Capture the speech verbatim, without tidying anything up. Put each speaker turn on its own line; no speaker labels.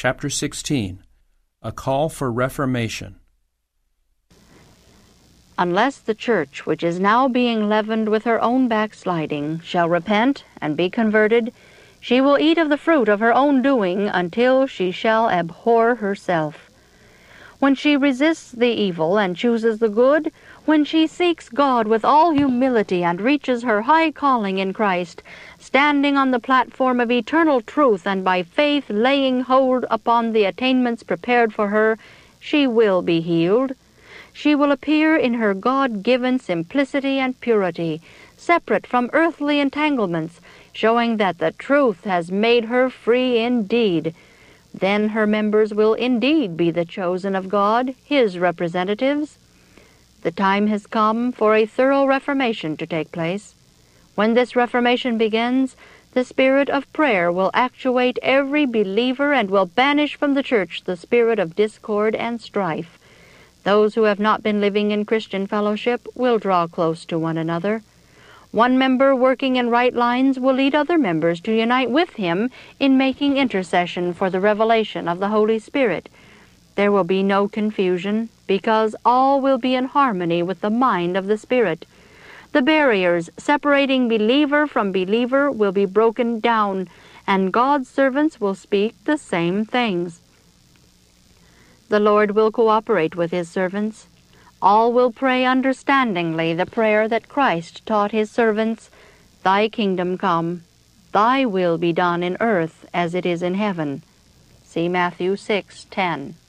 Chapter sixteen. A Call for Reformation.
Unless the church, which is now being leavened with her own backsliding, shall repent and be converted, she will eat of the fruit of her own doing until she shall abhor herself. When she resists the evil and chooses the good, when she seeks God with all humility and reaches her high calling in Christ, standing on the platform of eternal truth and by faith laying hold upon the attainments prepared for her, she will be healed. She will appear in her God-given simplicity and purity, separate from earthly entanglements, showing that the truth has made her free indeed. Then her members will indeed be the chosen of God, His representatives. The time has come for a thorough reformation to take place. When this reformation begins, the spirit of prayer will actuate every believer and will banish from the church the spirit of discord and strife. Those who have not been living in Christian fellowship will draw close to one another. One member working in right lines will lead other members to unite with him in making intercession for the revelation of the Holy Spirit. There will be no confusion, because all will be in harmony with the mind of the Spirit. The barriers separating believer from believer will be broken down, and God's servants will speak the same things. The Lord will cooperate with His servants. All will pray understandingly the prayer that Christ taught His servants, "Thy kingdom come, Thy will be done in earth as it is in heaven." See Matthew six ten.